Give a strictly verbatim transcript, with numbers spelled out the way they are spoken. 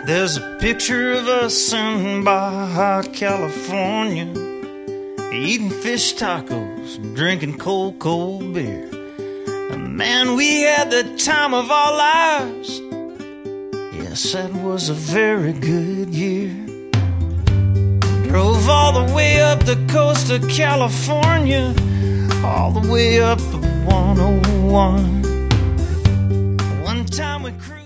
There's a picture of us in Baja California, eating fish tacos and drinking cold, cold beer. And man, we had the time of our lives. Yes, that was a very good year. Drove all the way up the coast of California, all the way up to one oh one. One time we cruised.